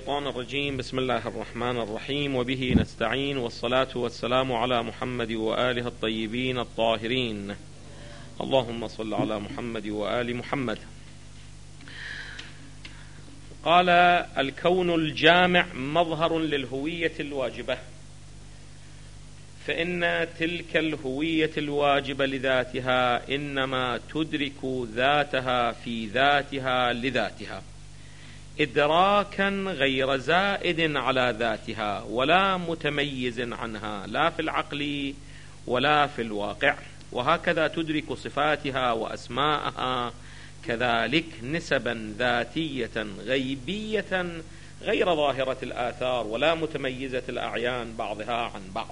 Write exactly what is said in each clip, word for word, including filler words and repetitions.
الشيطان الرجيم. بسم الله الرحمن الرحيم، وبه نستعين، والصلاة والسلام على محمد وآله الطيبين الطاهرين. اللهم صل على محمد وآل محمد. قال: الكون الجامع مظهر للهوية الواجبة، فإن تلك الهوية الواجبة لذاتها إنما تدرك ذاتها في ذاتها لذاتها إدراكا غير زائد على ذاتها ولا متميز عنها، لا في العقل ولا في الواقع. وهكذا تدرك صفاتها وأسماءها كذلك نسبا ذاتية غيبية غير ظاهرة الآثار ولا متميزة الأعيان بعضها عن بعض.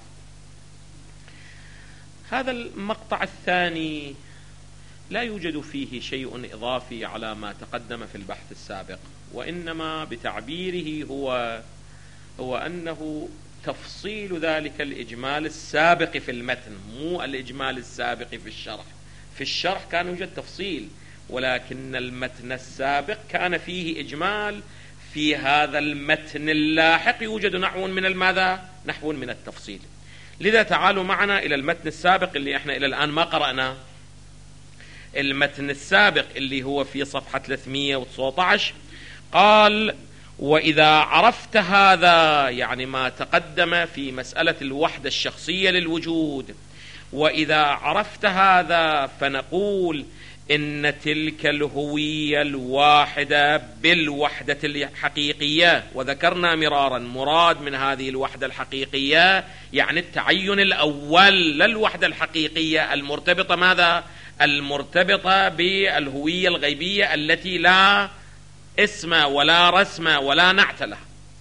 هذا المقطع الثاني لا يوجد فيه شيء إضافي على ما تقدم في البحث السابق، وإنما بتعبيره هو هو أنه تفصيل ذلك الإجمال السابق في المتن، مو الإجمال السابق في الشرح. في الشرح كان يوجد تفصيل، ولكن المتن السابق كان فيه إجمال. في هذا المتن اللاحق يوجد نحو من الماذا؟ نحو من التفصيل. لذا تعالوا معنا إلى المتن السابق اللي احنا إلى الآن ما قرأناه. المتن السابق اللي هو في صفحة ثلاثمئة وتسعة عشر قال: وإذا عرفت هذا، يعني ما تقدم في مسألة الوحدة الشخصية للوجود، وإذا عرفت هذا فنقول إن تلك الهوية الواحدة بالوحدة الحقيقية، وذكرنا مرارا مراد من هذه الوحدة الحقيقية يعني التعين الأول للوحدة الحقيقية المرتبطة ماذا؟ المرتبطة بالهوية الغيبية التي لا اسم ولا رسم ولا نعت لها.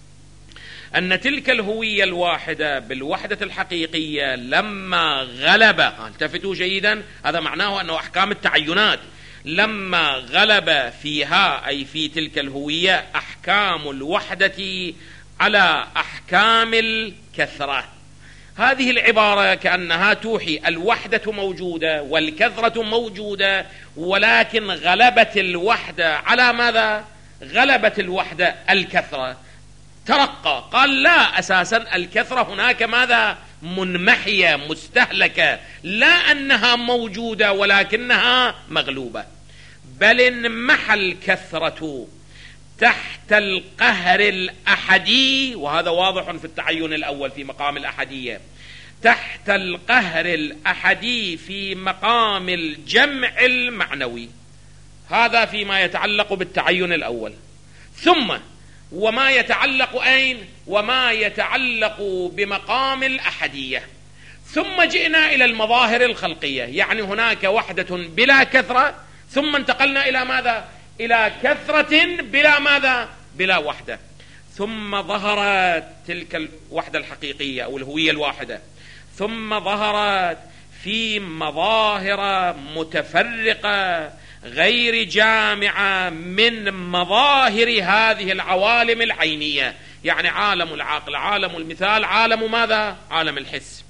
أن تلك الهوية الواحدة بالوحدة الحقيقية لما غلب، التفتوا جيدا، هذا معناه أنه أحكام التعينات لما غلب فيها أي في تلك الهوية أحكام الوحدة على أحكام الكثرة. هذه العبارة كأنها توحي الوحدة موجودة والكثرة موجودة، ولكن غلبت الوحدة على ماذا؟ غلبت الوحدة الكثرة. ترقى قال: لا، أساسا الكثرة هناك ماذا؟ منمحية مستهلكة، لا أنها موجودة ولكنها مغلوبة. بل انمحى الكثرة تحت القهر الأحدي، وهذا واضح في التعين الأول في مقام الأحدية، تحت القهر الأحدي في مقام الجمع المعنوي. هذا فيما يتعلق بالتعين الأول. ثم وما يتعلق أين؟ وما يتعلق بمقام الأحدية. ثم جئنا إلى المظاهر الخلقية، يعني هناك وحدة بلا كثرة، ثم انتقلنا إلى ماذا؟ إلى كثرة بلا ماذا؟ بلا وحدة. ثم ظهرت تلك الوحدة الحقيقية أو الهوية الواحدة، ثم ظهرت في مظاهر متفرقة غير جامعة من مظاهر هذه العوالم العينية، يعني عالم العقل، عالم المثال، عالم ماذا؟ عالم الحس.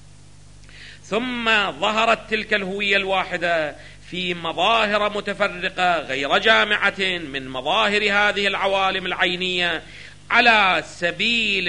ثم ظهرت تلك الهوية الواحدة في مظاهر متفرقة غير جامعة من مظاهر هذه العوالم العينية على سبيل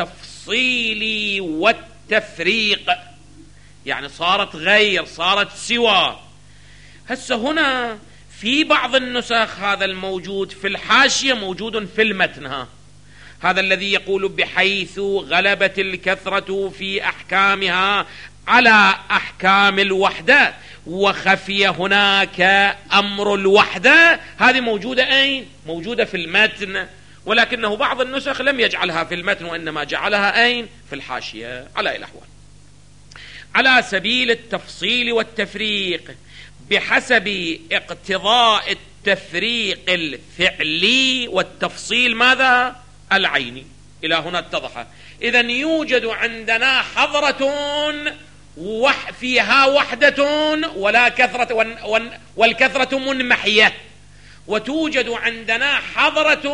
التفصيل والتفريق، يعني صارت غير، صارت سوى. هسه هنا في بعض النسخ هذا الموجود في الحاشية موجود في المتن، هذا الذي يقول بحيث غلبت الكثرة في أحكامها على أحكام الوحدة وخفي هناك أمر الوحدة. هذه موجودة أين؟ موجودة في المتن، ولكنه بعض النسخ لم يجعلها في المتن وإنما جعلها أين؟ في الحاشية. على الأحوال على سبيل التفصيل والتفريق بحسب اقتضاء التفريق الفعلي والتفصيل ماذا؟ العيني. إلى هنا اتضح. إذن يوجد عندنا حضرة وح فيها وحدة ولا كثرة، والكثرة منمحية، وتوجد عندنا حضرة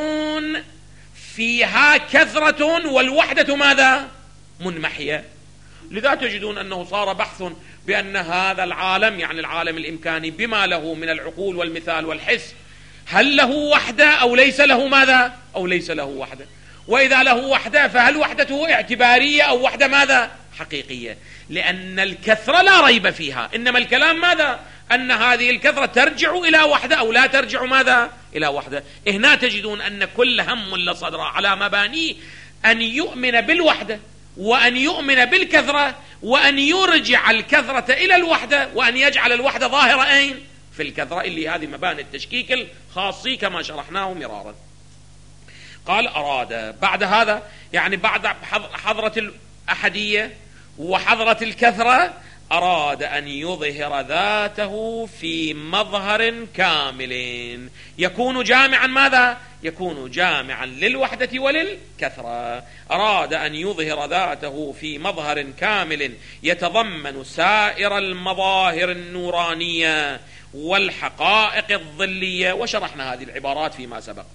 فيها كثرة والوحدة ماذا؟ منمحية. لذا تجدون أنه صار بحث بأن هذا العالم، يعني العالم الإمكاني بما له من العقول والمثال والحس، هل له وحدة أو ليس له ماذا؟ أو ليس له وحدة. وإذا له وحدة فهل وحدته اعتبارية أو وحدة ماذا؟ حقيقية. لأن الكثرة لا ريب فيها، إنما الكلام ماذا؟ أن هذه الكثرة ترجع إلى وحدة أو لا ترجع ماذا؟ إلى وحدة. هنا تجدون أن كل هم لصدر على مبانيه أن يؤمن بالوحدة وأن يؤمن بالكثرة وأن يرجع الكثرة إلى الوحدة وأن يجعل الوحدة ظاهرة أين؟ في الكثرة، اللي هذه مباني التشكيك الخاصي كما شرحناه مرارا. قال أراد بعد هذا، يعني بعد حضرة الأحدية وحضرة الكثرة، أراد أن يظهر ذاته في مظهر كامل يكون جامعا ماذا؟ يكون جامعا للوحدة وللكثرة. أراد أن يظهر ذاته في مظهر كامل يتضمن سائر المظاهر النورانية والحقائق الظلية، وشرحنا هذه العبارات فيما سبق،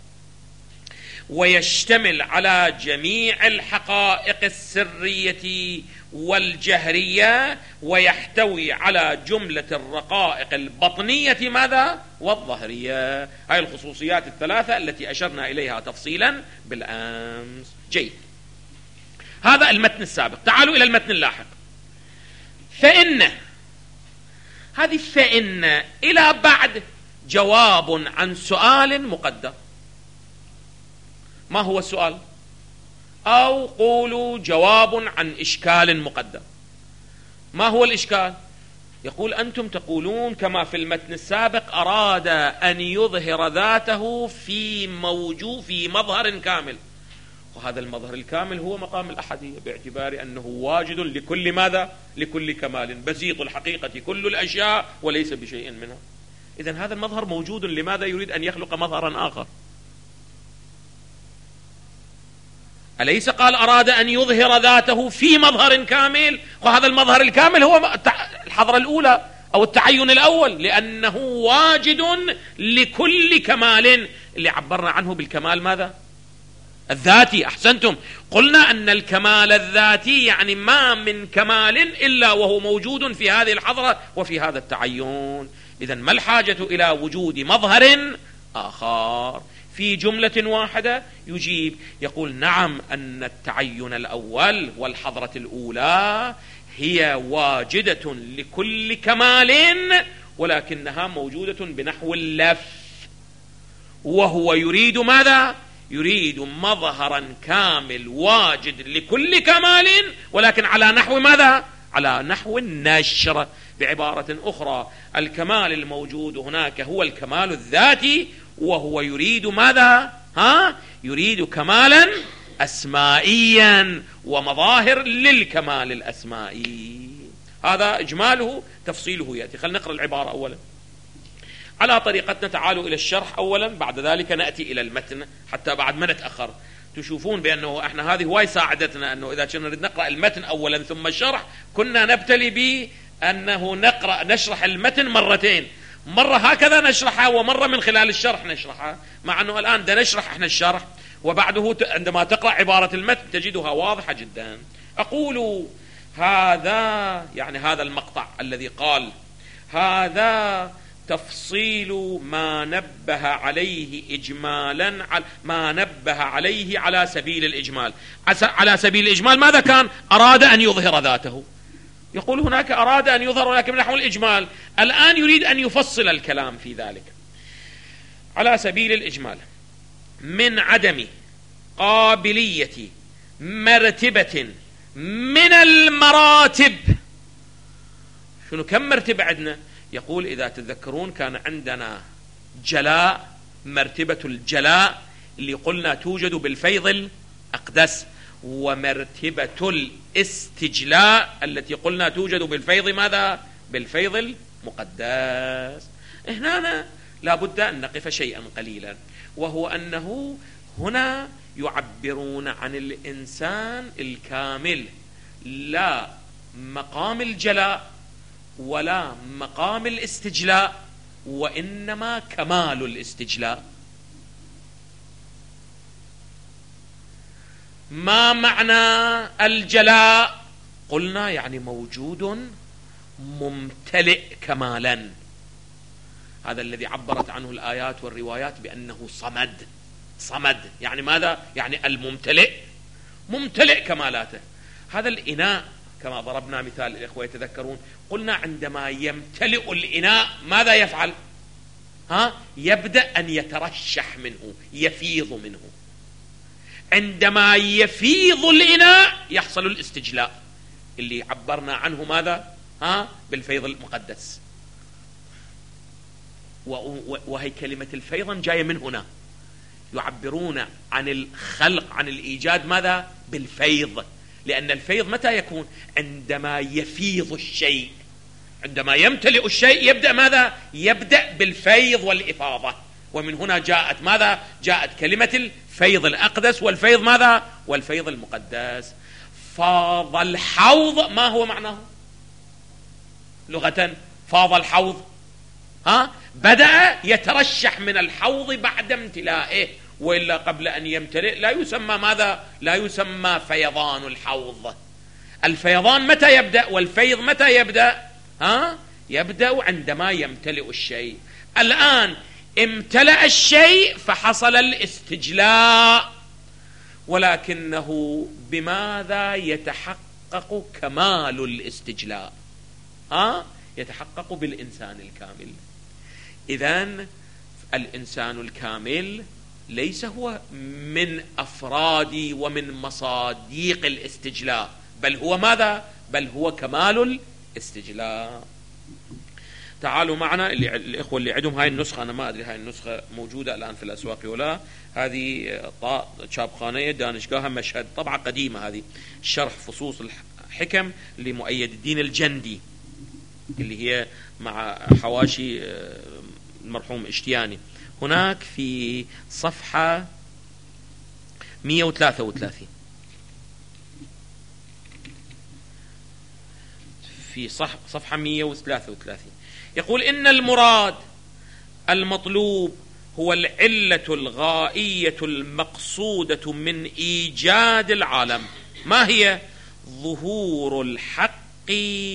ويشتمل على جميع الحقائق السرية والجهرية، ويحتوي على جملة الرقائق البطنية ماذا؟ والظهرية. هاي الخصوصيات الثلاثة التي أشرنا إليها تفصيلا بالأمس. جيد، هذا المتن السابق. تعالوا إلى المتن اللاحق. فإن، هذه فإن إلى بعد جواب عن سؤال مقدر. ما هو السؤال؟ أو قولوا جواب عن إشكال مقدر. ما هو الإشكال؟ يقول أنتم تقولون كما في المتن السابق أراد أن يظهر ذاته في موجود في مظهر كامل، وهذا المظهر الكامل هو مقام الأحدية، باعتبار أنه واجد لكل ماذا؟ لكل كمال، بسيط الحقيقة كل الأشياء وليس بشيء منها. إذن هذا المظهر موجود، لماذا يريد أن يخلق مظهرا آخر؟ أليس قال أراد أن يظهر ذاته في مظهر كامل؟ وهذا المظهر الكامل هو الحضرة الأولى أو التعين الأول، لأنه واجد لكل كمال، اللي عبرنا عنه بالكمال ماذا؟ الذاتي. أحسنتم، قلنا أن الكمال الذاتي يعني ما من كمال إلا وهو موجود في هذه الحضرة وفي هذا التعين. إذن ما الحاجة إلى وجود مظهر آخر في جملة واحدة؟ يجيب يقول نعم، أن التعين الأول والحضرة الأولى هي واجدة لكل كمال، ولكنها موجودة بنحو اللف، وهو يريد ماذا؟ يريد مظهرا كامل واجد لكل كمال، ولكن على نحو ماذا؟ على نحو النشر. بعبارة أخرى، الكمال الموجود هناك هو الكمال الذاتي، وهو يريد ماذا؟ ها؟ يريد كمالا أسمائيا ومظاهر للكمال الأسمائي. هذا إجماله، تفصيله يأتي. خلينا نقرأ العبارة أولا على طريقتنا. تعالوا إلى الشرح أولا، بعد ذلك نأتي إلى المتن حتى بعد ما نتأخر. تشوفون بأنه احنا هذه هواي ساعدتنا، أنه إذا كنا نريد نقرأ المتن أولا ثم الشرح، كنا نبتلي بأنه نقرأ نشرح المتن مرتين، مرة هكذا نشرحها ومرة من خلال الشرح نشرحها، مع أنه الآن دا نشرح احنا الشرح، وبعده عندما تقرأ عبارة المتن تجدها واضحة جدا. أقول هذا، يعني هذا المقطع الذي قال هذا تفصيل ما نبه عليه إجمالا، ما نبه عليه على سبيل الإجمال. على سبيل الإجمال ماذا كان؟ أراد أن يظهر ذاته. يقول هناك أراد أن يظهر ولكن نحو الإجمال، الآن يريد أن يفصل الكلام في ذلك. على سبيل الإجمال، من عدم قابلية مرتبة من المراتب. شنو كم مرتبة عندنا؟ يقول إذا تذكرون كان عندنا جلاء، مرتبة الجلاء اللي قلنا توجد بالفيض الأقدس، ومرتبة الاستجلاء التي قلنا توجد بالفيض ماذا؟ بالفيض المقدس. هنا لابد أن نقف شيئا قليلا، وهو أنه هنا يعبرون عن الإنسان الكامل، لا مقام الجلاء ولا مقام الاستجلاء، وإنما كمال الاستجلاء. ما معنى الجلاء؟ قلنا يعني موجود ممتلئ كمالا. هذا الذي عبرت عنه الآيات والروايات بأنه صمد. صمد يعني ماذا؟ يعني الممتلئ، ممتلئ كمالاته. هذا الإناء كما ضربنا مثال الإخوة يتذكرون، قلنا عندما يمتلئ الإناء ماذا يفعل؟ ها؟ يبدأ أن يترشح منه، يفيض منه. عندما يفيض الإناء يحصل الاستجلاء اللي عبرنا عنه ماذا؟ ها؟ بالفيض المقدس. وهي كلمة الفيض جاية من هنا، يعبرون عن الخلق، عن الإيجاد ماذا؟ بالفيض. لأن الفيض متى يكون؟ عندما يفيض الشيء، عندما يمتلئ الشيء يبدأ ماذا؟ يبدأ بالفيض والإفاضة. ومن هنا جاءت ماذا؟ جاءت كلمة الفيض الأقدس والفيض ماذا؟ والفيض المقدس. فاض الحوض، ما هو معناه لغة؟ فاض الحوض، ها؟ بدأ يترشح من الحوض بعد امتلائه، وإلا قبل أن يمتلئ لا يسمى ماذا؟ لا يسمى فيضان الحوض. الفيضان متى يبدأ؟ والفيض متى يبدأ؟ ها؟ يبدأ عندما يمتلئ الشيء. الآن امتلأ الشيء فحصل الاستجلاء، ولكنه بماذا يتحقق كمال الاستجلاء؟ ها؟ يتحقق بالإنسان الكامل. إذن الإنسان الكامل ليس هو من أفراد ومن مصاديق الاستجلاء، بل هو ماذا؟ بل هو كمال الاستجلاء. تعالوا معنا اللي الإخوة اللي عندهم هاي النسخة، أنا ما أدري هاي النسخة موجودة الآن في الأسواق ولا، هذه شابخانية دانشقاها مشهد، طبعة قديمة هذه، شرح فصوص الحكم لمؤيد الدين الجندي اللي هي مع حواشي المرحوم اشتياني. هناك في صفحة مئة وثلاثة وثلاثين، في صفحة مئة وثلاثة وثلاثين يقول: إن المراد المطلوب هو العلة الغائية المقصودة من إيجاد العالم. ما هي؟ ظهور الحق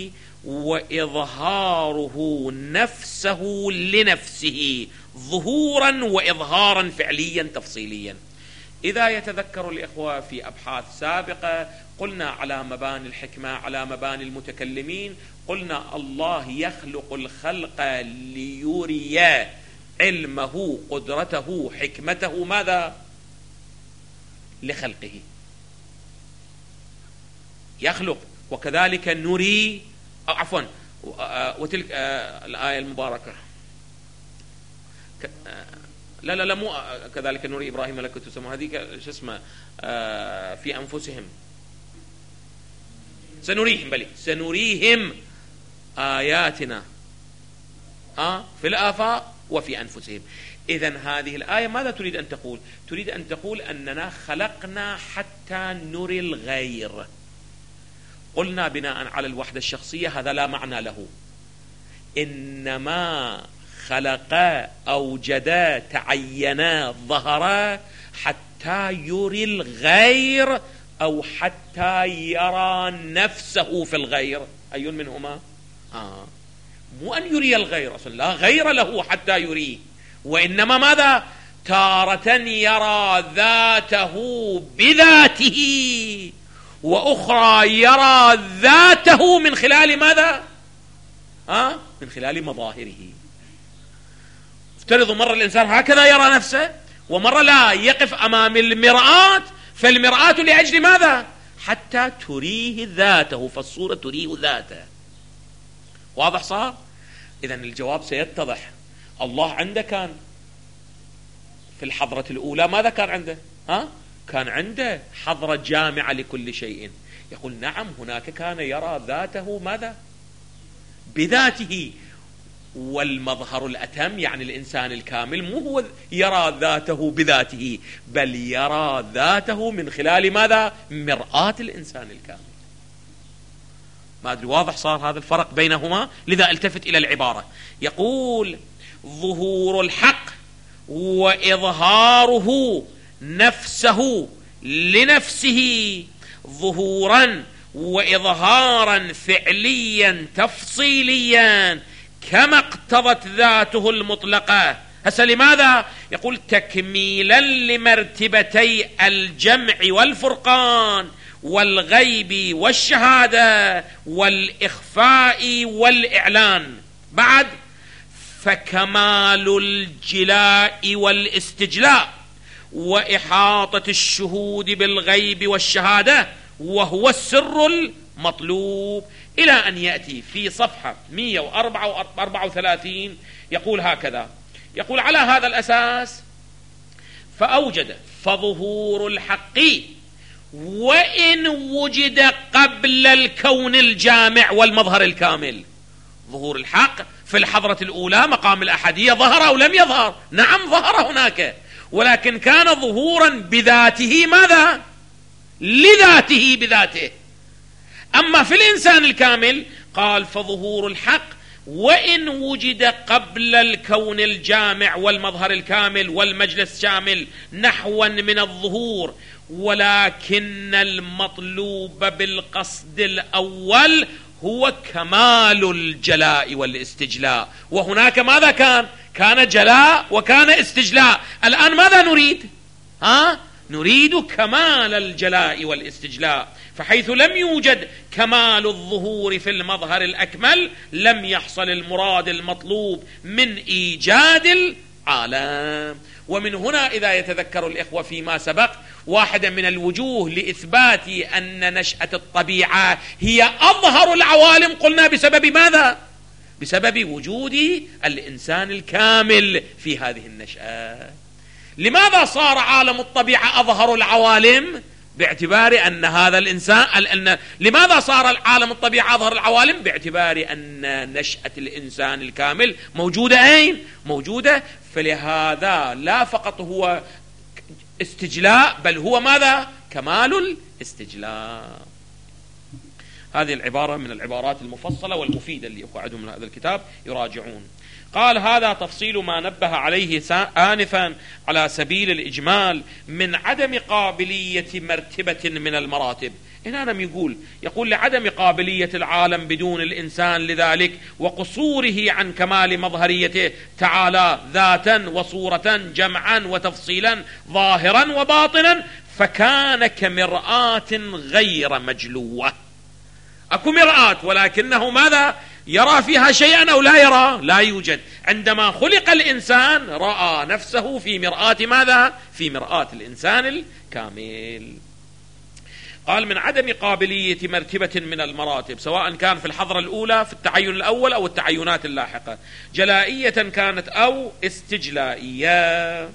وإظهاره نفسه لنفسه، ظهورا وإظهارا فعليا تفصيليا. إذا يتذكر الإخوة في أبحاث سابقة قلنا على مباني الحكمة، على مباني المتكلمين، قلنا الله يخلق الخلق ليري علمه، قدرته، حكمته، ماذا؟ لخلقه يخلق. وكذلك نري، عفوا وتلك الآية المباركة، لا لا لا مو كذلك نري إبراهيم ملكوت السماوات، هذه شو اسمه في أنفسهم، سنريهم بلي سنريهم آياتنا آه في الآفاق وفي أنفسهم. إذن هذه الآية ماذا تريد أن تقول؟ تريد أن تقول أننا خلقنا حتى نري الغير. قلنا بناء على الوحدة الشخصية هذا لا معنى له، إنما خلق، أوجد، تعين، ظهر حتى يري الغير أو حتى يرى نفسه في الغير. أي منهما؟ آه. مو أن يري الغير، أصلا لا غير له حتى يريه، وإنما ماذا؟ تارة يرى ذاته بذاته، وأخرى يرى ذاته من خلال ماذا؟ آه؟ من خلال مظاهره. افترضوا مرة الإنسان هكذا يرى نفسه، ومرة لا، يقف أمام المرآة، فالمرآة لأجل ماذا؟ حتى تريه ذاته، فالصورة تريه ذاته. واضح صار؟ إذن الجواب سيتضح. الله عنده كان في الحضرة الأولى ماذا كان عنده؟ ها؟ كان عنده حضرة جامعة لكل شيء. يقول نعم، هناك كان يرى ذاته ماذا؟ بذاته. والمظهر الأتم يعني الإنسان الكامل مو هو يرى ذاته بذاته، بل يرى ذاته من خلال ماذا؟ مرآة الإنسان الكامل. ما أدري واضح صار هذا الفرق بينهما؟ لذا التفت إلى العبارة، يقول ظهور الحق وإظهاره نفسه لنفسه ظهورا وإظهارا فعليا تفصيليا، كما اقتضت ذاته المطلقة هسه لماذا؟ يقول تكميلا لمرتبتي الجمع والفرقان والغيب والشهادة والإخفاء والإعلان. بعد فكمال الجلاء والاستجلاء وإحاطة الشهود بالغيب والشهادة وهو السر المطلوب، إلى أن يأتي في صفحة مئة وأربعة وثلاثين يقول هكذا، يقول على هذا الأساس فأوجد فظهور الحق وإن وجد قبل الكون الجامع والمظهر الكامل. ظهور الحق في الحضرة الأولى مقام الأحدية ظهر أو لم يظهر؟ نعم ظهر هناك، ولكن كان ظهورا بذاته. ماذا؟ لذاته بذاته. أما في الإنسان الكامل قال فظهور الحق وإن وجد قبل الكون الجامع والمظهر الكامل والمجلس الشامل نحوا من الظهور، ولكن المطلوب بالقصد الأول هو كمال الجلاء والاستجلاء. وهناك ماذا كان؟ كان جلاء وكان استجلاء. الآن ماذا نريد؟ ها؟ نريد كمال الجلاء والاستجلاء. فحيث لم يوجد كمال الظهور في المظهر الأكمل لم يحصل المراد المطلوب من إيجاد العالم. ومن هنا إذا يتذكر الإخوة فيما سبق واحدة من الوجوه لإثبات أن نشأة الطبيعة هي أظهر العوالم، قلنا بسبب ماذا؟ بسبب وجود الإنسان الكامل في هذه النشأة. لماذا صار عالم الطبيعة أظهر العوالم؟ باعتبار أن هذا الإنسان أن لماذا صار عالم الطبيعة أظهر العوالم؟ باعتبار أن نشأة الإنسان الكامل موجودة أين؟ موجودة. فلهذا لا فقط هو استجلاء بل هو ماذا؟ كمال الاستجلاء. هذه العبارة من العبارات المفصلة والمفيدة اللي أقعدهم من هذا الكتاب يراجعون. قال هذا تفصيل ما نبه عليه آنفا على سبيل الإجمال من عدم قابلية مرتبة من المراتب. هنا لم يقول يقول لعدم قابلية العالم بدون الإنسان لذلك وقصوره عن كمال مظهريته تعالى ذاتا وصورة جمعا وتفصيلا ظاهرا وباطنا، فكان كمرآة غير مجلوة. أكو مرآة ولكنه ماذا؟ يرى فيها شيئا أو لا يرى؟ لا يوجد. عندما خلق الإنسان رأى نفسه في مرآة ماذا؟ في مرآة الإنسان الكامل. قال من عدم قابلية مرتبة من المراتب سواء كان في الحضرة الأولى في التعين الأول أو التعينات اللاحقة، جلائية كانت أو استجلائية.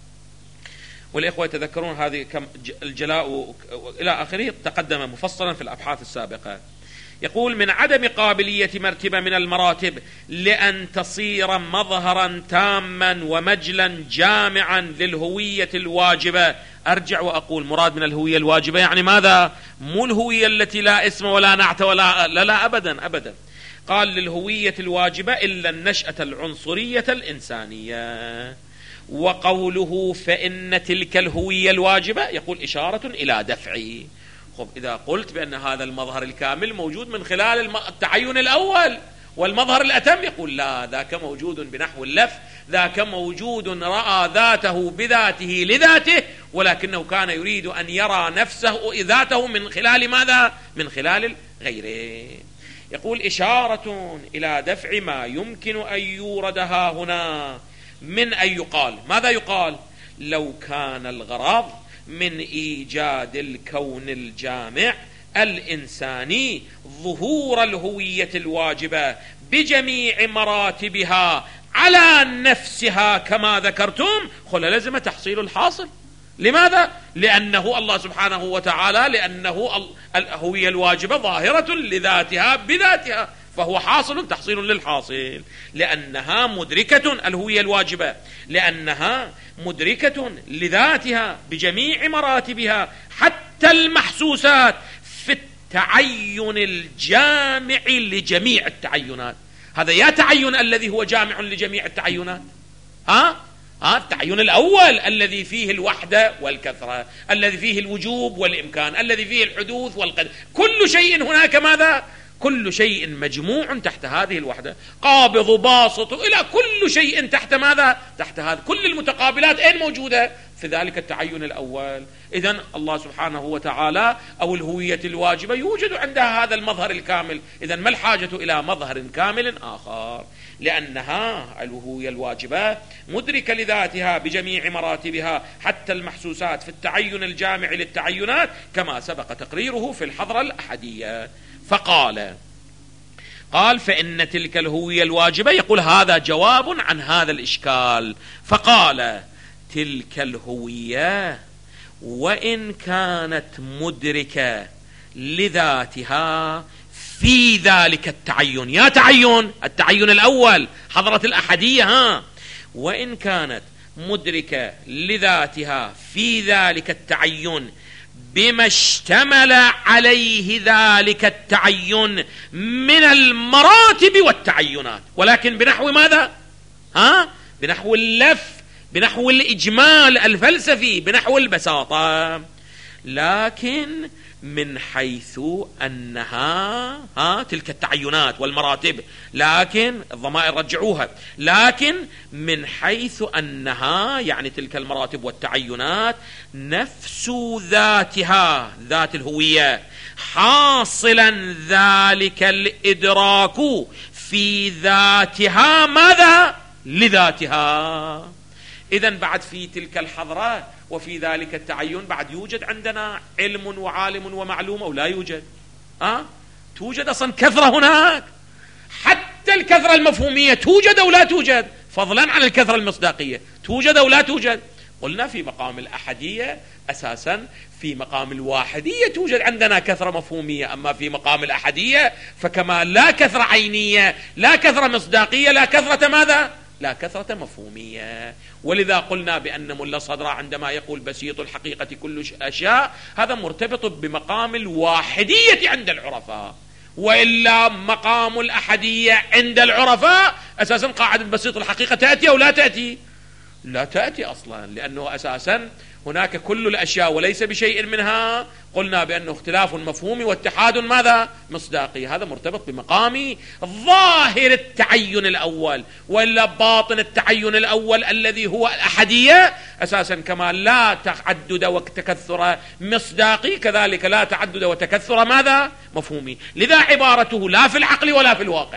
والإخوة يتذكرون هذه الجلاء إلى آخره تقدم مفصلا في الأبحاث السابقة. يقول من عدم قابلية مرتبة من المراتب لأن تصير مظهرا تاما ومجلا جامعا للهوية الواجبة. أرجع وأقول مراد من الهوية الواجبة يعني ماذا؟ مو الهوية التي لا اسم ولا نعت ولا لا, لا أبدا أبدا. قال للهوية الواجبة إلا النشأة العنصرية الإنسانية. وقوله فإن تلك الهوية الواجبة يقول إشارة إلى دفعي. خب إذا قلت بأن هذا المظهر الكامل موجود من خلال التعين الأول والمظهر الأتم، يقول لا، ذاك موجود بنحو اللف، ذاك موجود رأى ذاته بذاته لذاته، ولكنه كان يريد أن يرى نفسه ذاته من خلال ماذا؟ من خلال غيره. يقول إشارة إلى دفع ما يمكن أن يوردها هنا من أن يقال. ماذا يقال؟ لو كان الغرض من إيجاد الكون الجامع الإنساني ظهور الهوية الواجبة بجميع مراتبها على نفسها كما ذكرتم، خلا لازم تحصيل الحاصل. لماذا؟ لأنه الله سبحانه وتعالى لأنه الهوية الواجبة ظاهرة لذاتها بذاتها، فهو حاصل تحصيل للحاصل، لأنها مدركة الهوية الواجبة، لأنها مدركة لذاتها بجميع مراتبها حتى المحسوسات في التعين الجامع لجميع التعينات. هذا يا تعين الذي هو جامع لجميع التعينات، ها ها التعين الأول الذي فيه الوحدة والكثرة، الذي فيه الوجوب والإمكان، الذي فيه الحدوث والقدر، كل شيء هناك ماذا؟ كل شيء مجموع تحت هذه الوحدة، قابض باسط إلى كل شيء تحت ماذا؟ تحت هذا. كل المتقابلات أين موجودة؟ في ذلك التعين الأول. إذن الله سبحانه وتعالى أو الهوية الواجبة يوجد عندها هذا المظهر الكامل. إذن ما الحاجة إلى مظهر كامل آخر؟ لأنها الهوية الواجبة مدركة لذاتها بجميع مراتبها حتى المحسوسات في التعين الجامع للتعينات كما سبق تقريره في الحضرة الأحدية. فقال قال فإن تلك الهوية الواجبة، يقول هذا جواب عن هذا الإشكال. فقال تلك الهوية وإن كانت مدركة لذاتها في ذلك التعين، يا تعين التعين الأول حضرة الأحدية، ها وإن كانت مدركة لذاتها في ذلك التعين بما اشتمل عليه ذلك التعين من المراتب والتعينات، ولكن بنحو ماذا؟ ها بنحو اللف، بنحو الإجمال الفلسفي، بنحو البساطة، لكن من حيث أنها ها تلك التعينات والمراتب، لكن الضمائر رجعوها، لكن من حيث أنها يعني تلك المراتب والتعينات نفس ذاتها ذات الهوية، حاصلا ذلك الإدراك في ذاتها ماذا؟ لذاتها. إذن بعد في تلك الحضرة وفي ذلك التعين بعد يوجد عندنا علم وعالم ومعلوم أو لا يوجد؟ أه؟ توجد أصلا كثرة هناك، حتى الكثرة المفهومية توجد أو لا توجد، فضلا عن الكثرة المصداقية توجد أو لا توجد. قلنا في مقام الأحدية أساسا في مقام الواحدية توجد عندنا كثرة مفهومية، أما في مقام الأحدية فكما لا كثرة عينية لا كثرة مصداقية لا كثرة ماذا؟ لا كثرة مفهومية. ولذا قلنا بأن ملا صدرا عندما يقول بسيط الحقيقة كل أشياء هذا مرتبط بمقام الواحدية عند العرفاء، وإلا مقام الأحدية عند العرفاء أساسا قاعدة بسيط الحقيقة تأتي أو لا تأتي؟ لا تأتي أصلا، لأنه أساسا هناك كل الأشياء وليس بشيء منها. قلنا بأنه اختلاف مفهومي واتحاد ماذا؟ مصداقي. هذا مرتبط بمقام ظاهر التعين الأول، وإلا باطن التعين الأول الذي هو الأحدية أساسا كما لا تعدد وتكثر مصداقي كذلك لا تعدد وتكثر ماذا؟ مفهومي. لذا عبارته لا في العقل ولا في الواقع.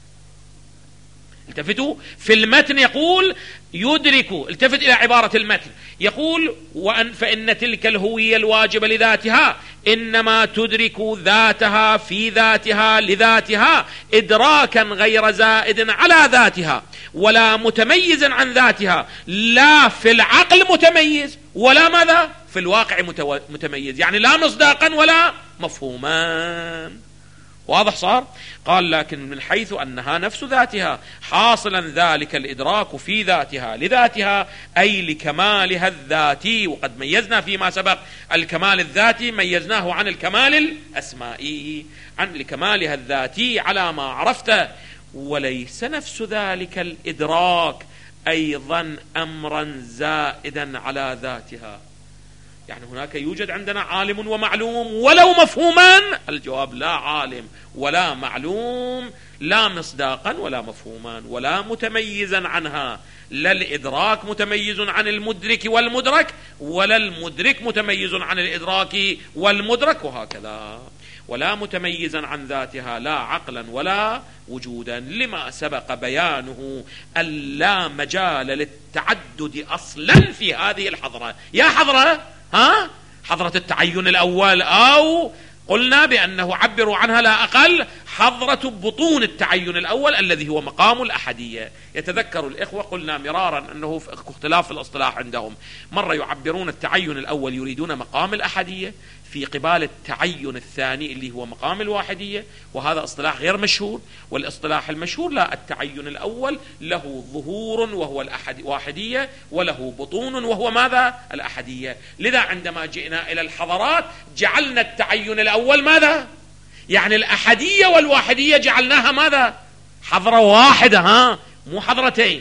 التفتوا في المتن يقول يدرك، التفت إلى عبارة المتن يقول وأن فإن تلك الهوية الواجبة لذاتها إنما تدرك ذاتها في ذاتها لذاتها إدراكا غير زائد على ذاتها ولا متميز عن ذاتها، لا في العقل متميز ولا ماذا؟ في الواقع متميز، يعني لا مصداقا ولا مفهوما. واضح صار؟ قال لكن من حيث أنها نفس ذاتها حاصلا ذلك الإدراك في ذاتها لذاتها أي لكمالها الذاتي، وقد ميزنا فيما سبق الكمال الذاتي ميزناه عن الكمال الأسمائي، عن لكمالها الذاتي على ما عرفته، وليس نفس ذلك الإدراك أيضا أمرا زائدا على ذاتها. يعني هناك يوجد عندنا عالم ومعلوم ولو مفهوما، الجواب لا عالم ولا معلوم، لا مصداقا ولا مفهوما ولا متميزا عنها، لا الإدراك متميز عن المدرك والمدرك ولا المدرك متميز عن الإدراك والمدرك، وهكذا ولا متميزا عن ذاتها لا عقلا ولا وجودا، لما سبق بيانه ألا مجال للتعدد أصلا في هذه الحضرة. يا حضرة ها حضرة التعين الأول، أو قلنا بأنه عبروا عنها لا أقل حضرة بطون التعين الأول الذي هو مقام الأحدية. يتذكر الإخوة قلنا مرارا أنه في اختلاف في الاصطلاح عندهم، مرة يعبرون التعين الأول يريدون مقام الأحدية في قبال التعين الثاني اللي هو مقام الواحدية، وهذا اصطلاح غير مشهور. والاصطلاح المشهور لا، التعين الأول له ظهور وهو الواحدية وله بطون وهو ماذا؟ الأحدية. لذا عندما جئنا إلى الحضارات جعلنا التعين الأول ماذا؟ يعني الأحدية والواحدية جعلناها ماذا؟ حضرة واحدة، ها مو حضرتين.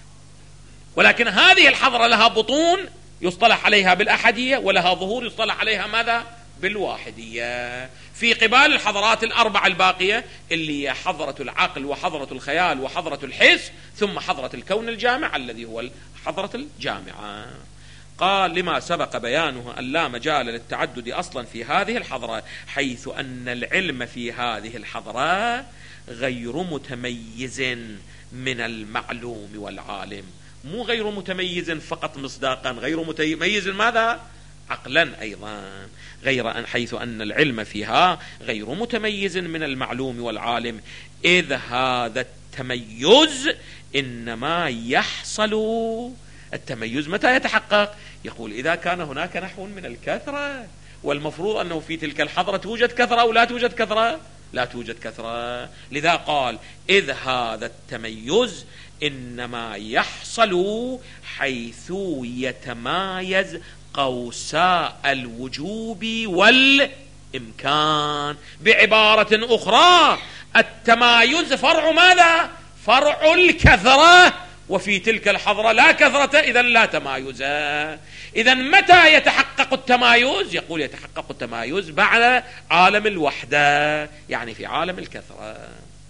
ولكن هذه الحضرة لها بطون يصطلح عليها بالأحدية ولها ظهور يصطلح عليها ماذا؟ بالواحدية في قبال الحضرات الأربعة الباقية اللي هي حضرة العقل وحضرة الخيال وحضرة الحس، ثم حضرة الكون الجامع الذي هو حضرة الجامعة. قال: لما سبق بيانه أن لا مجال للتعدد أصلا في هذه الحضرة، حيث أن العلم في هذه الحضرة غير متميز من المعلوم والعالم. مو غير متميز فقط مصداقا، غير متميز ماذا؟ عقلا أيضا، غير أن حيث أن العلم فيها غير متميز من المعلوم والعالم، إذ هذا التميز إنما يحصل. التميز متى يتحقق؟ يقول: إذا كان هناك نحو من الكثرة، والمفروض أنه في تلك الحضرة توجد كثرة أو لا توجد كثرة؟ لا توجد كثرة. لذا قال: إذ هذا التميز إنما يحصل حيث يتمايز قوساء الوجوب والإمكان. بعبارة أخرى، التمايز فرع ماذا؟ فرع الكثرة، وفي تلك الحضرة لا كثرة، إذن لا تمايز. إذن متى يتحقق التمايز؟ يقول: يتحقق التمايز بعد عالم الوحدة، يعني في عالم الكثرة،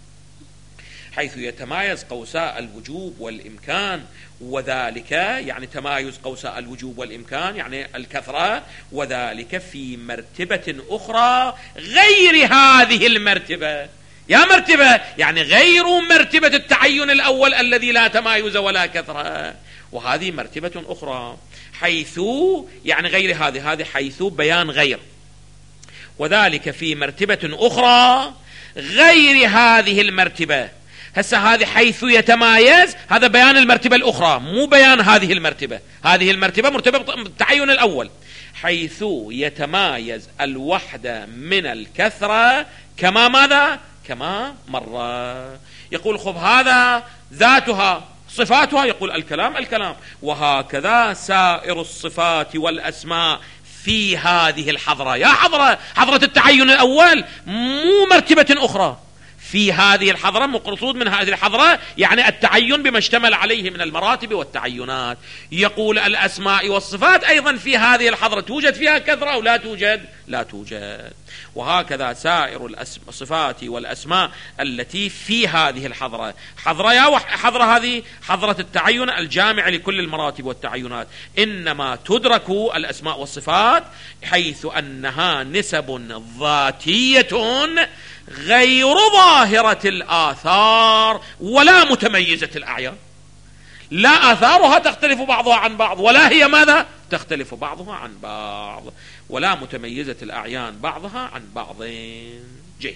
حيث يتمايز قوساء الوجوب والإمكان، وذلك يعني تمايز قوساء الوجوب والإمكان يعني الكثرة، وذلك في مرتبة أخرى غير هذه المرتبة. يا مرتبة يعني غير مرتبة التعين الأول الذي لا تمايز ولا كثرة، وهذه مرتبة أخرى حيث يعني غير هذه، هذه حيث بيان غير، وذلك في مرتبة أخرى غير هذه المرتبة. هسه هذه حيث يتمايز، هذا بيان المرتبة الأخرى، مو بيان هذه المرتبة. هذه المرتبة مرتبة التعين الأول، حيث يتمايز الوحدة من الكثرة كما ماذا؟ كما مرة. يقول: خب هذا ذاتها صفاتها، يقول: الكلام الكلام. وهكذا سائر الصفات والأسماء في هذه الحضرة. يا حضرة حضرة التعين الأول، مو مرتبة أخرى. في هذه الحضرة، مقصود من هذه الحضرة يعني التعين بما اشتمل عليه من المراتب والتعينات. يقول: الأسماء والصفات أيضا في هذه الحضرة توجد فيها كثرة أو لا توجد؟ لا توجد. وهكذا سائر الصفات والأسماء التي في هذه الحضرة. حضرة يا حضرة هذه حضرة التعين الجامع لكل المراتب والتعينات، إنما تدرك الأسماء والصفات حيث أنها نسب ذاتية غير ظاهرة الآثار ولا متميزة الأعيان. لا آثارها تختلف بعضها عن بعض، ولا هي ماذا؟ تختلف بعضها عن بعض، ولا متميزة الأعيان بعضها عن بعض. جيد.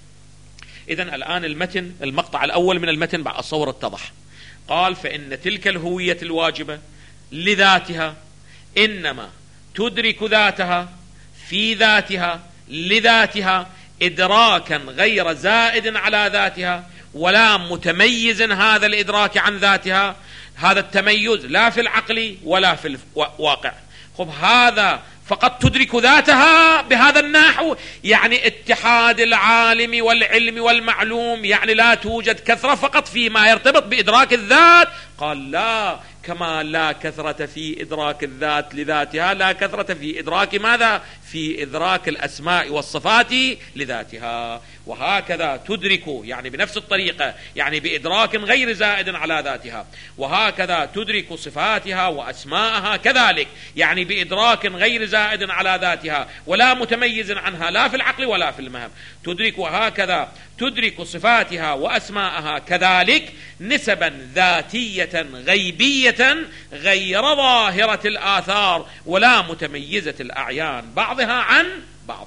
إذن الآن المتن، المقطع الأول من المتن بعد الصور اتضح. قال: فإن تلك الهوية الواجبة لذاتها إنما تدرك ذاتها في ذاتها لذاتها إدراكا غير زائد على ذاتها، ولا متميز هذا الإدراك عن ذاتها. هذا التميز لا في العقل ولا في الواقع. خب هذا فقط تدرك ذاتها بهذا النحو، يعني اتحاد العالم والعلم والمعلوم، يعني لا توجد كثرة فقط فيما يرتبط بإدراك الذات. قال: لا، كما لا كثرة في إدراك الذات لذاتها، لا كثرة في إدراك ماذا؟ في إدراك الأسماء والصفات لذاتها. وهكذا تدرك يعني بنفس الطريقة، يعني بإدراك غير زائد على ذاتها. وهكذا تدرك صفاتها وأسماءها كذلك، يعني بإدراك غير زائد على ذاتها ولا متميز عنها لا في العقل ولا في المهم. تدرك وهكذا تدرك صفاتها وأسماءها كذلك نسبا ذاتية غيبية غير ظاهرة الآثار ولا متميزة الأعيان بعضها عن بعض.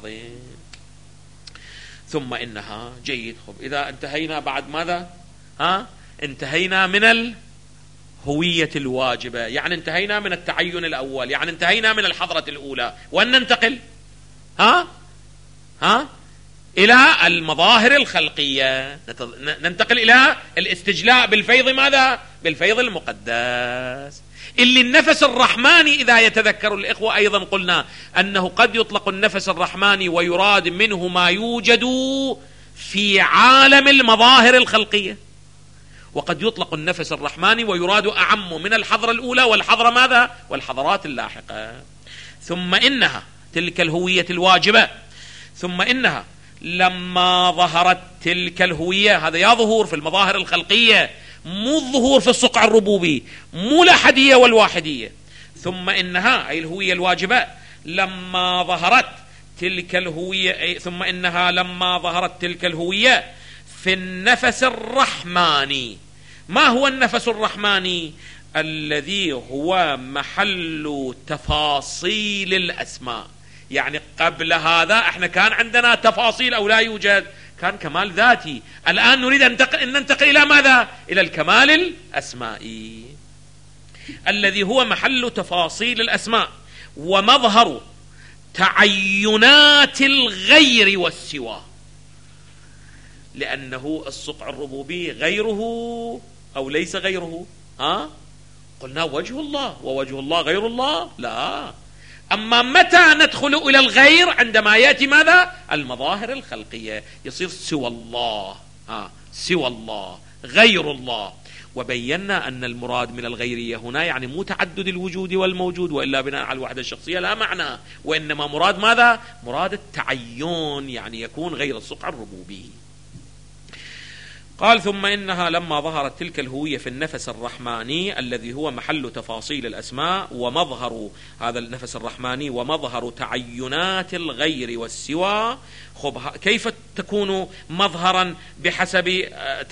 ثم إنها جيد. خب إذا انتهينا بعد ماذا؟ ها؟ انتهينا من الهوية الواجبة، يعني انتهينا من التعين الأول، يعني انتهينا من الحضرة الأولى، وأن ننتقل ها؟ ها؟ إلى المظاهر الخلقية، ننتقل إلى الاستجلاء بالفيض ماذا؟ بالفيض المقدس، اللي النفس الرحماني. إذا يتذكر الإخوة أيضا قلنا أنه قد يطلق النفس الرحماني ويراد منه ما يوجد في عالم المظاهر الخلقية، وقد يطلق النفس الرحماني ويراد أعم من الحضرة الأولى والحضرة ماذا؟ والحضرات اللاحقة. ثم إنها تلك الهوية الواجبة. ثم إنها لما ظهرت تلك الهوية، هذا يا ظهور في المظاهر الخلقية، مو الظهور في الصقع الربوبي، مو الأحدية والواحدية. ثم إنها أي الهوية الواجبة لما ظهرت تلك الهوية، ثم إنها لما ظهرت تلك الهوية في النفس الرحماني. ما هو النفس الرحماني؟ الذي هو محل تفاصيل الأسماء. يعني قبل هذا احنا كان عندنا تفاصيل أو لا يوجد، كان كمال ذاتي. الآن نريد أن ننتقل إلى ماذا؟ إلى الكمال الأسمائي الذي هو محل تفاصيل الأسماء ومظهر تعينات الغير والسوى. لأنه الصقع الربوبي غيره أو ليس غيره؟ ها؟ قلنا وجه الله، ووجه الله غير الله؟ لا. أما متى ندخل إلى الغير؟ عندما يأتي ماذا؟ المظاهر الخلقية، يصير سوى الله، ها، سوى الله، غير الله. وبينا أن المراد من الغيرية هنا يعني مو تعدد الوجود والموجود، وإلا بناء على الوحدة الشخصية لا معنى، وإنما مراد ماذا؟ مراد التعين، يعني يكون غير الصقع الربوبي. قال ثم إنها لما ظهرت تلك الهوية في النفس الرحماني الذي هو محل تفاصيل الأسماء ومظهر هذا النفس الرحماني ومظهر تعينات الغير والسوى. خب كيف تكون مظهرا بحسب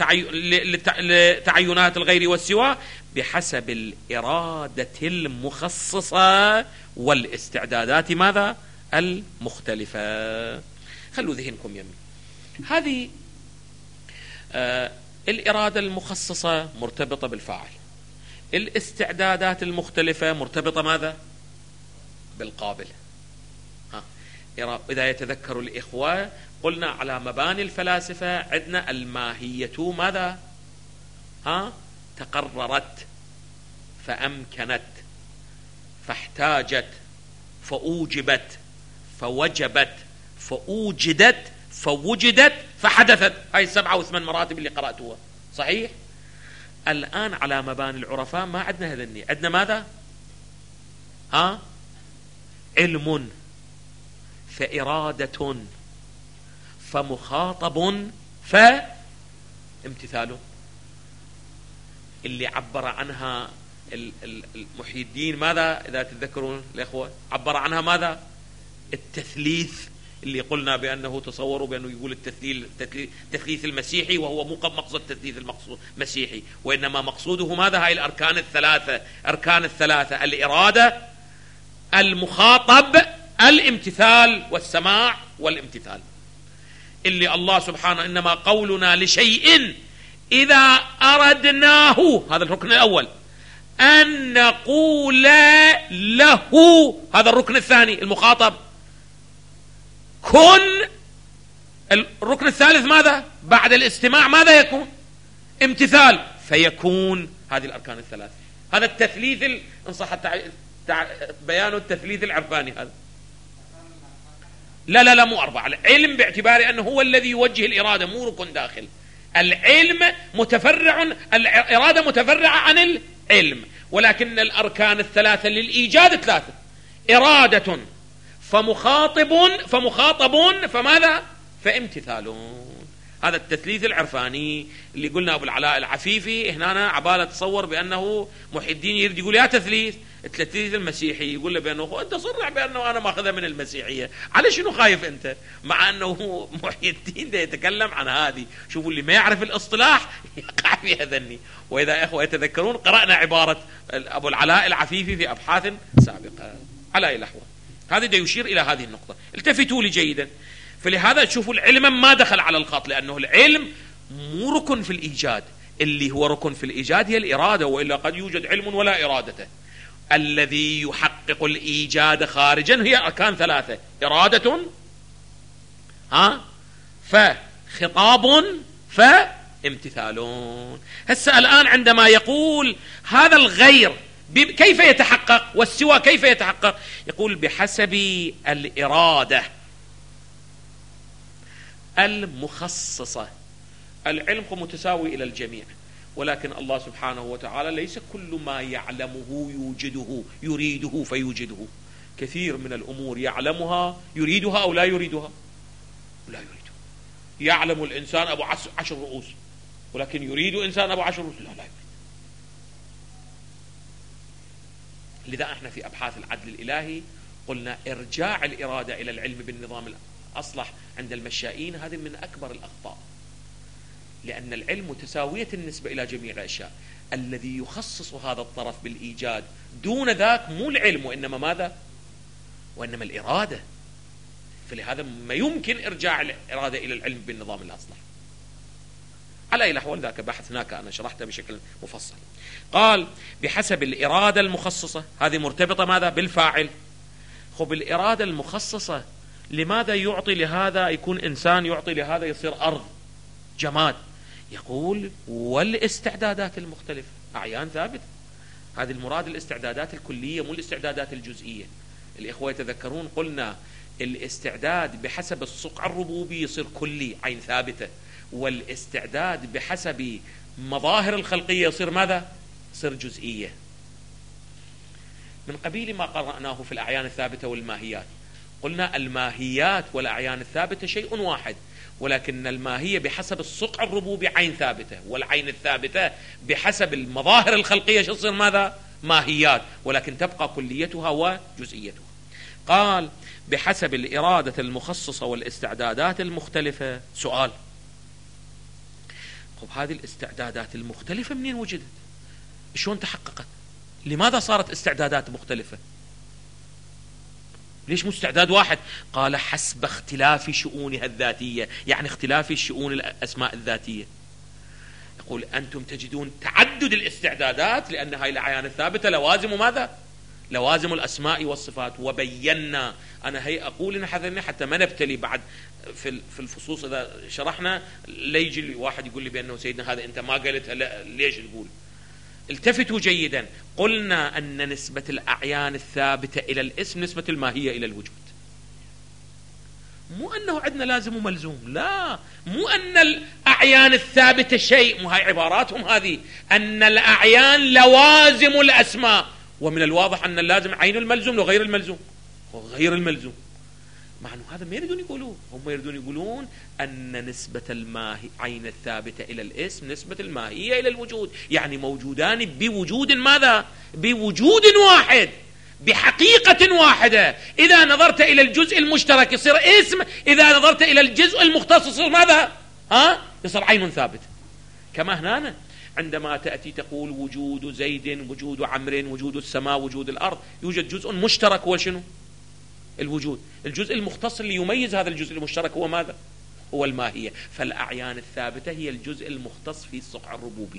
تعينات الغير والسوى؟ بحسب الإرادة المخصصة والاستعدادات ماذا؟ المختلفة. خلوا ذهنكم يمي. هذه آه الإرادة المخصصة مرتبطة بالفاعل، الاستعدادات المختلفة مرتبطة ماذا؟ بالقابل. ها. إذا يتذكر الإخوة قلنا على مباني الفلاسفة عندنا الماهية ماذا؟ ها؟ تقررت فأمكنت فاحتاجت فأوجبت فوجبت فأوجدت فوجدت فحدثت. هاي السبعة وثمان مراتب اللي قرأتوها صحيح؟ الآن على مباني العرفاء ما عندنا هذني، عندنا ماذا؟ ها؟ علم فإرادة فمخاطب فامتثال. اللي عبر عنها محي الدين ماذا؟ إذا تتذكرون الأخوة عبر عنها ماذا؟ التثليث، اللي قلنا بأنه تصوروا بأنه يقول التثليث تثليث المسيحي، وهو مو مقصود تثليث المسيحي، وإنما مقصوده ماذا؟ هاي الأركان الثلاثة، أركان الثلاثة: الإرادة، المخاطب، الامتثال والسماع والامتثال. اللي الله سبحانه إنما قولنا لشيء إذا أردناه، هذا الركن الأول، أن نقول له، هذا الركن الثاني المخاطب، كن. الركن الثالث ماذا؟ بعد الاستماع ماذا يكون؟ امتثال، فيكون. هذه الأركان الثلاثة. هذا التثليث ال... إن صح التع... تع... بيان التثليث العرفاني هذا. لا لا لا مو أربعة. العلم باعتبار أنه هو الذي يوجه الإرادة، مو ركن داخل. العلم متفرع، الإرادة متفرعة عن العلم، ولكن الأركان الثلاثة للإيجاد ثلاثة: إرادة فمخاطب فمخاطب فماذا؟ فامتثالون. هذا التثليث العرفاني اللي قلنا أبو العلاء العفيفي هنا عبالة تصور بأنه محي الدين يريد يقول يا تثليث التثليث المسيحي، يقول له بأنه أنت صرح بأنه أنا ماخذها من المسيحية، على شنو خايف أنت؟ مع أنه محي الدين ده يتكلم عن هذه. شوفوا اللي ما يعرف الاصطلاح يقع في هذني. وإذا إخوة يتذكرون قرأنا عبارة أبو العلاء العفيفي في أبحاث سابقة على أي لحظة. هذا ده يشير إلى هذه النقطة. التفتوا لي جيدا. فلهذا تشوفوا العلم ما دخل على الخط، لأنه العلم مو ركن في الإيجاد. اللي هو ركن في الإيجاد هي الإرادة، وإلا قد يوجد علم ولا إرادة. الذي يحقق الإيجاد خارجا هي أركان ثلاثة: إرادة، ها، فخطاب، فامتثالون. هسه الآن عندما يقول هذا الغير كيف يتحقق والسوى كيف يتحقق؟ يقول بحسب الإرادة المخصصة. العلم متساوي إلى الجميع، ولكن الله سبحانه وتعالى ليس كل ما يعلمه يوجده يريده فيوجده. كثير من الأمور يعلمها يريدها أو لا يريدها؟ لا يريدها. يعلم الإنسان أبو عشر رؤوس، ولكن يريد إنسان أبو عشر رؤوس؟ لا لا يريد. لذا احنا في أبحاث العدل الإلهي قلنا إرجاع الإرادة إلى العلم بالنظام الأصلح عند المشائين هذه من أكبر الأخطاء، لأن العلم متساوية النسبة إلى جميع الأشياء. الذي يخصص هذا الطرف بالإيجاد دون ذاك مو العلم، وإنما ماذا؟ وإنما الإرادة. فلهذا ما يمكن إرجاع الإرادة إلى العلم بالنظام الأصلح. على أي الأحوال ذاك بحث هناك أنا شرحته بشكل مفصل. قال بحسب الإرادة المخصصة، هذه مرتبطة ماذا؟ بالفاعل. خب الإرادة المخصصة لماذا يعطي لهذا يكون إنسان، يعطي لهذا يصير أرض جماد؟ يقول والاستعدادات المختلفة أعيان ثابتة. هذه المراد الاستعدادات الكلية مو الاستعدادات الجزئية. الإخوة يتذكرون قلنا الاستعداد بحسب الصقع الربوبي يصير كلي عين ثابتة، والاستعداد بحسب مظاهر الخلقية يصير ماذا؟ يصير جزئية. من قبيل ما قرأناه في الأعيان الثابتة والماهيات، قلنا الماهيات والأعيان الثابتة شيء واحد، ولكن الماهية بحسب الصقع الربوبي عين ثابتة، والعين الثابتة بحسب المظاهر الخلقية يصير ماذا؟ ماهيات، ولكن تبقى كليتها وجزئيتها. قال بحسب الإرادة المخصصة والاستعدادات المختلفة. سؤال، طب هذه الاستعدادات المختلفة منين وجدت؟ شلون تحققت؟ لماذا صارت استعدادات مختلفة؟ ليش مو استعداد واحد؟ قال حسب اختلاف شؤونها الذاتية، يعني اختلاف شؤون الأسماء الذاتية. يقول أنتم تجدون تعدد الاستعدادات لأن هاي الأعيان الثابتة لوازم ماذا؟ لوازم الأسماء والصفات. وبينا، أنا هي أقول إن حذرنا حتى ما نبتلي بعد في في الفصوص إذا شرحنا لا يجي واحد يقول لي بأنه سيدنا هذا أنت ما قلتها، ليش نقول؟ التفتوا جيدا، قلنا أن نسبة الأعيان الثابتة إلى الاسم نسبة الماهية إلى الوجود. مو أنه عندنا لازم وملزوم، لا، مو أن الأعيان الثابتة شيء، مو هاي عباراتهم هذه، أن الأعيان لوازم الأسماء، ومن الواضح أن اللازم عين الملزوم وغير الملزوم وغير الملزوم. مع أنه هذا ما يريدون يقولون، هم يريدون يقولون أن نسبة الماهي عين الثابتة إلى الاسم نسبة الماهية إلى الوجود، يعني موجودان بوجود ماذا؟ بوجود واحد، بحقيقة واحدة. إذا نظرت إلى الجزء المشترك يصير اسم، إذا نظرت إلى الجزء المختص يصير ماذا؟ ها؟ يصير عين ثابتة. كما هنا عندما تأتي تقول وجود زيد، وجود عمرو، وجود السماء، وجود الأرض، يوجد جزء مشترك هو شنو؟ الوجود. الجزء المختص اللي يميز هذا الجزء المشترك هو ماذا؟ هو الماهية. فالأعيان الثابتة هي الجزء المختص في الصقع الربوبي.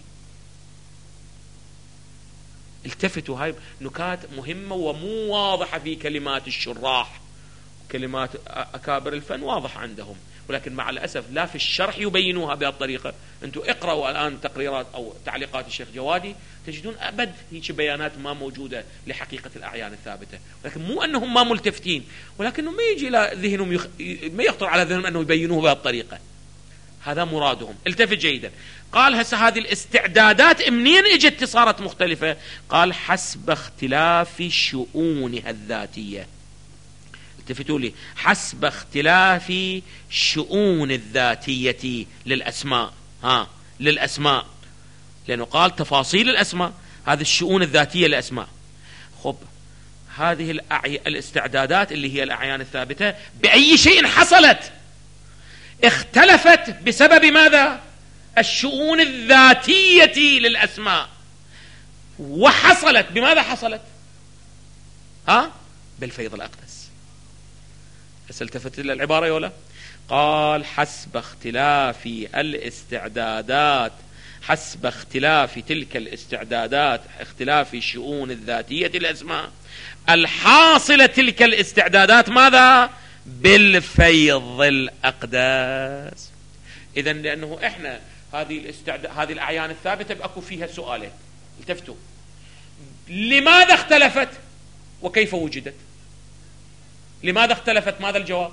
التفتوا، هاي نكات مهمة ومو واضحة في كلمات الشراح، كلمات أكابر الفن واضحة عندهم، ولكن مع الأسف لا في الشرح يبينوها بهالطريقة. أنتم اقرأوا الآن تقريرات أو تعليقات الشيخ جوادي تجدون أبد هيك بيانات ما موجودة لحقيقة الأعيان الثابتة، ولكن مو أنهم ما ملتفتين، ولكنه ما يجي إلى ذهنهم يخ... ما يخطر على ذهنهم أنه يبينوه بهالطريقة. هذا مرادهم. التفت جيدا. قال هسه هذه الاستعدادات منين اجت صارت مختلفة؟ قال حسب اختلاف شؤونها الذاتية. التفتوا لي، حسب اختلاف شؤون الذاتية للأسماء، ها للأسماء، لأنه قال تفاصيل الأسماء، هذه الشؤون الذاتية للأسماء. خب هذه الأعي... الاستعدادات اللي هي الأعيان الثابتة بأي شيء حصلت؟ اختلفت بسبب ماذا؟ الشؤون الذاتية للأسماء. وحصلت بماذا حصلت؟ ها؟ بالفيض الأقدس. بس التفت إلى العبارة يولا، قال حسب اختلاف الاستعدادات، حسب اختلاف تلك الاستعدادات، اختلاف الشؤون الذاتية للأسماء الحاصلة تلك الاستعدادات ماذا؟ بالفيض الأقدس. إذن لأنه إحنا هذه الاستعداد هذه الأعيان الثابتة بأكو فيها سؤالين. التفتوا، لماذا اختلفت وكيف وجدت؟ لماذا اختلفت؟ ماذا الجواب؟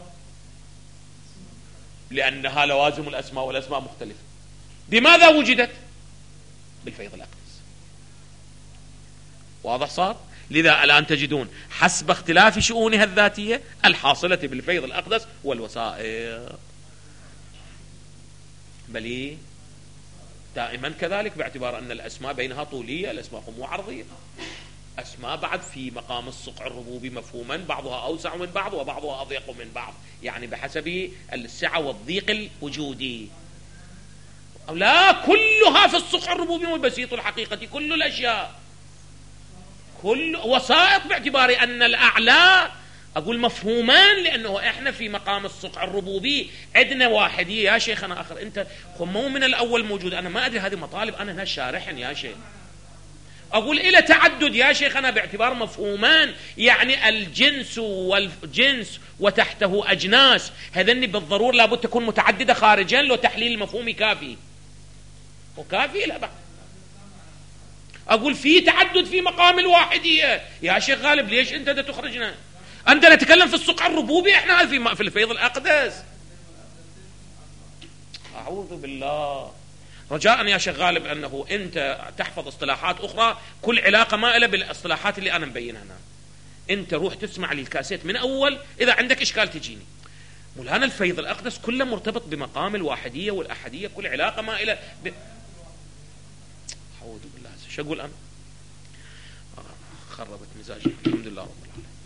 لأنها لوازم الأسماء والأسماء مختلفة. بماذا وجدت؟ بالفيض الأقدس. واضح صار؟ لذا الآن تجدون حسب اختلاف شؤونها الذاتية الحاصلة بالفيض الأقدس والوسائط، بل دائما كذلك، باعتبار أن الأسماء بينها طولية، الأسماء مو عرضية. أسماء بعد في مقام الصقع الربوبي مفهوما بعضها أوسع من بعض وبعضها أضيق من بعض، يعني بحسب السعة والضيق الوجودي. لا، كلها في الصقع الربوبي والبسيط الحقيقة، كل الأشياء كل وسائط، باعتبار أن الأعلى أقول مفهومان، لأنه إحنا في مقام الصقع الربوبي عندنا واحدية. يا شيخ أنا آخر أنت مو من الأول موجود، أنا ما أدري هذه مطالب، أنا هنا شارحا يا شيخ. أقول إلى تعدد يا شيخ أنا باعتبار مفهومان، يعني الجنس والجنس وتحته أجناس، هذني بالضرورة لابد تكون متعددة خارجيا، لو تحليل المفهومي كافي وكافي لا بقى. أقول في تعدد في مقام الواحدية يا شيخ غالب، ليش أنت دا تخرجنا؟ أنت نتكلم في الصقع الربوبي، إحنا في في الفيض الأقدس. أعوذ بالله. رجاء يا شيخ غالب أنه أنت تحفظ اصطلاحات أخرى، كل علاقة ما إلها بالاصطلاحات اللي أنا مبينها هنا. أنت روح تسمع لي الكاسيت من أول، إذا عندك إشكال تجيني. مولانا الفيض الأقدس كله مرتبط بمقام الواحدية والأحدية، كل علاقة ما إلها ب... أعوذ بالله. شو أقول أنا؟ خربت مزاجي. الحمد لله رب العالمين.